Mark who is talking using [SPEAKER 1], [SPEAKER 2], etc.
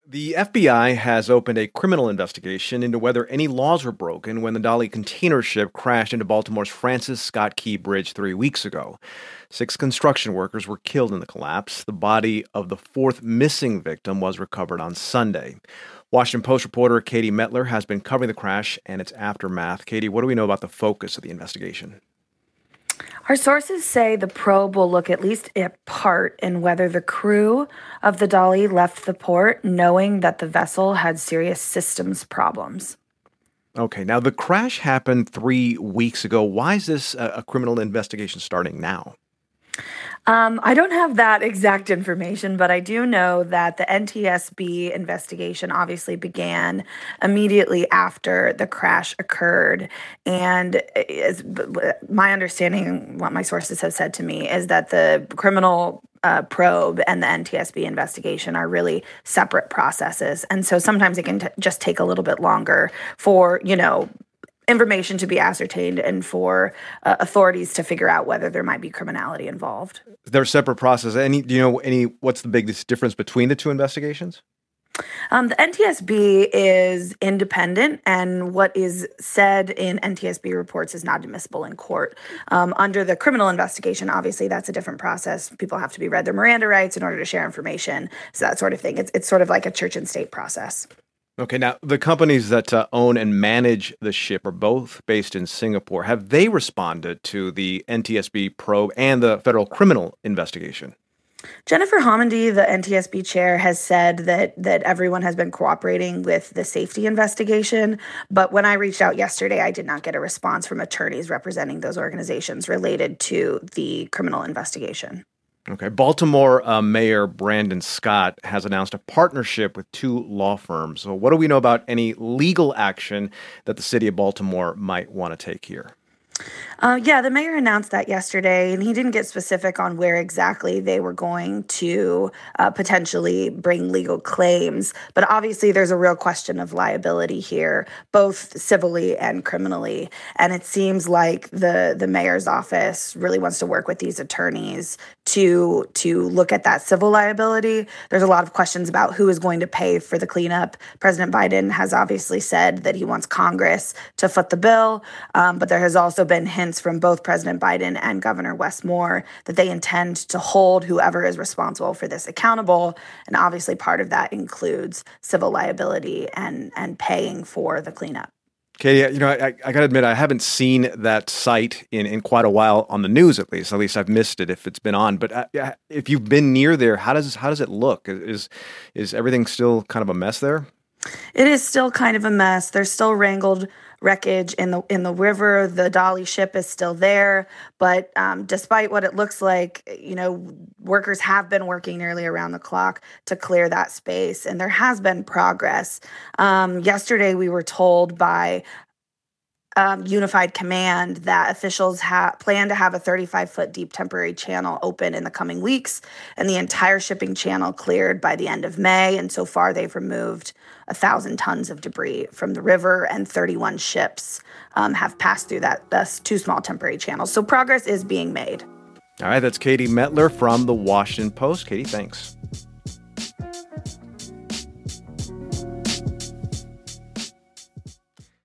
[SPEAKER 1] The FBI has opened a criminal investigation into whether any laws were broken when the Dali container ship crashed into Baltimore's Francis Scott Key Bridge 3 weeks ago. 6 construction workers were killed in the collapse. The body of the fourth missing victim was recovered on Sunday. Washington Post reporter Katie Metler has been covering the crash and its aftermath. Katie, what do we know about the focus of the investigation?
[SPEAKER 2] Our sources say the probe will look at least at part in whether the crew of the Dali left the port knowing that the vessel had serious systems problems.
[SPEAKER 1] Okay, now the crash happened 3 weeks ago. Why is this a criminal investigation starting now?
[SPEAKER 2] I don't have that exact information, but I do know that the NTSB investigation obviously began immediately after the crash occurred. And my understanding, what my sources have said to me, is that the criminal probe and the NTSB investigation are really separate processes. And so sometimes it can just take a little bit longer for, information to be ascertained and for authorities to figure out whether there might be criminality involved.
[SPEAKER 1] They're separate processes. What's the biggest difference between the two investigations?
[SPEAKER 2] The NTSB is independent, and what is said in NTSB reports is not admissible in court. Under the criminal investigation, obviously, that's a different process. People have to be read their Miranda rights in order to share information, so that sort of thing. It's sort of like a church and state process.
[SPEAKER 1] Okay, now the companies that own and manage the ship are both based in Singapore. Have they responded to the NTSB probe and the federal criminal investigation?
[SPEAKER 2] Jennifer Homendy, the NTSB chair, has said that everyone has been cooperating with the safety investigation. But when I reached out yesterday, I did not get a response from attorneys representing those organizations related to the criminal investigation.
[SPEAKER 1] Okay. Baltimore Mayor Brandon Scott has announced a partnership with 2 law firms. So what do we know about any legal action that the city of Baltimore might want to take here?
[SPEAKER 2] The mayor announced that yesterday, and he didn't get specific on where exactly they were going to potentially bring legal claims. But obviously, there's a real question of liability here, both civilly and criminally. And it seems like the mayor's office really wants to work with these attorneys to look at that civil liability. There's a lot of questions about who is going to pay for the cleanup. President Biden has obviously said that he wants Congress to foot the bill, but there has also been hints from both President Biden and Governor Wes Moore that they intend to hold whoever is responsible for this accountable. And obviously part of that includes civil liability and paying for the cleanup.
[SPEAKER 1] Katie, I got to admit, I haven't seen that site in quite a while on the news, at least. At least I've missed it if it's been on. But if you've been near there, how does it look? Is everything still kind of a mess there?
[SPEAKER 2] It is still kind of a mess. There's still wrangled wreckage in the river. The Dali ship is still there, but despite what it looks like, workers have been working nearly around the clock to clear that space, and there has been progress. Yesterday, we were told by Unified Command that officials plan to have a 35-foot deep temporary channel open in the coming weeks, and the entire shipping channel cleared by the end of May. And so far, they've removed 1,000 tons of debris from the river, and 31 ships have passed through those 2 small temporary channels. So progress is being made.
[SPEAKER 1] All right, that's Katie Metler from the Washington Post. Katie, thanks.